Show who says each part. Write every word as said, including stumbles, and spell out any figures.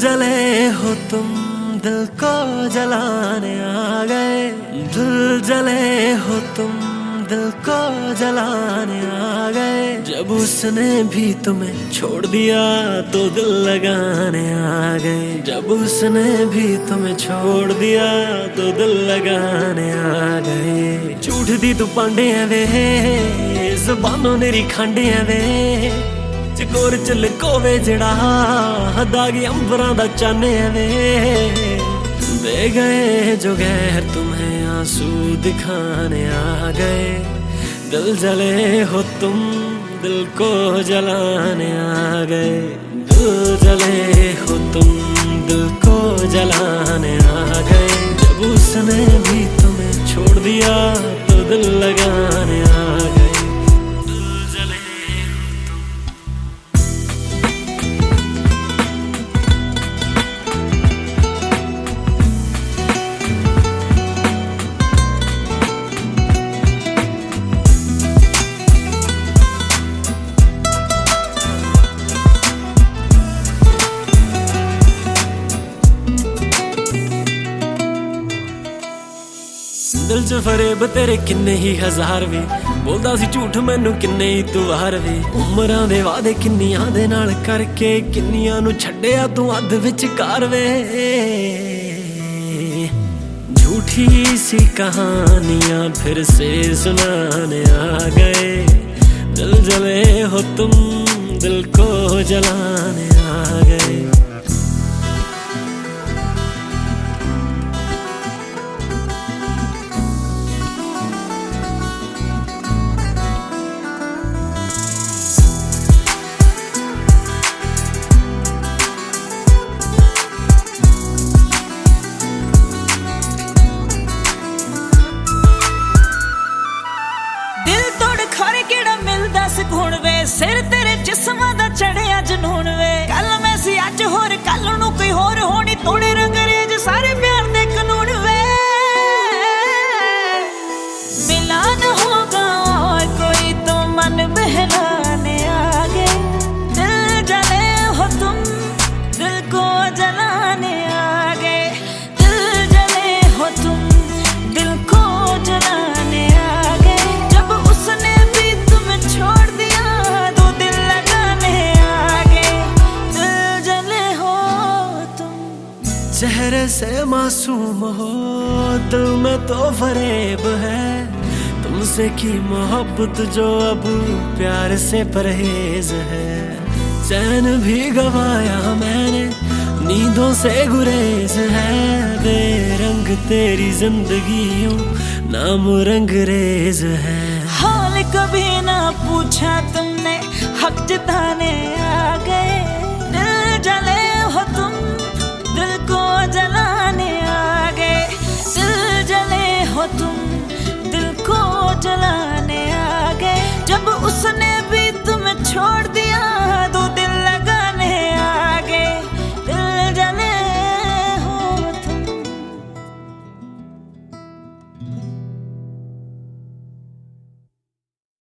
Speaker 1: जले हो तुम दिल को जलाने आ गए, दिल जले हो तुम दिल को जलाने आ गए। जब उसने भी तुम्हें छोड़ दिया तो दिल लगाने आ गए, जब उसने भी तुम्हें छोड़ दिया तो दिल लगाने आ गए। झूठ दी तू पांडे वे ज़बानों नेरी खांडे वे, चकोर चल कोवे जड़ा दागी अंबरां दा चाने वे। दे गए जो गैर तुम्हें आंसू दिखाने आ गए, दिल जले हो तुम दिल को जलाने आ गए, दिल जले हो तुम दिल को जलाने आ गए। जब उसने भी तुम्हें छोड़ दिया तो दिल लगाने आ गए। दिल च फरेब तेरे किन्ने ही हजार वे, बोलदा सी झूठ मैनू किन्ने ही तू वार वे। उमरां दे वादे किन्नियां दे नाल करके किन्नियां नू छड्डिया तू अध विचकार वे। झूठी सी कहानियां फिर से सुनाने आ गए, दिल जले हो तुम दिल को जलाने आ गए।
Speaker 2: सुकून वे सिर तेरे जिस्मां दा चढ़िया जनून वे, कल मैं सी अज होर कल नू कोई होर होनी तोड़े रंगरेज सारे प्यार दे कानून वे। मिला न होगा और कोई तो मन बहलाने आ गए, दिल जले हो तुम दिल को जलाने आ गए, दिल जले हो तुम दिल को जलाने आ गए। जब उसने भी तुम्हें छोड़
Speaker 1: चेहरे से मासूम हो दिल में तो फरेब है, तुमसे की मोहब्बत जो अब प्यार से परहेज है। चैन भी गवाया मैंने नींदों से गुरेज है, बेरंग तेरी जिंदगियों नाम रंगरेज है।
Speaker 2: हाल कभी ना पूछा तुमने हक जताने आ गए, दिल जले हो तुम दिल को जलाने आ गए, दिल जले हो तुम दिल को जलाने आ गए। जब उसने भी तुम्हें छोड़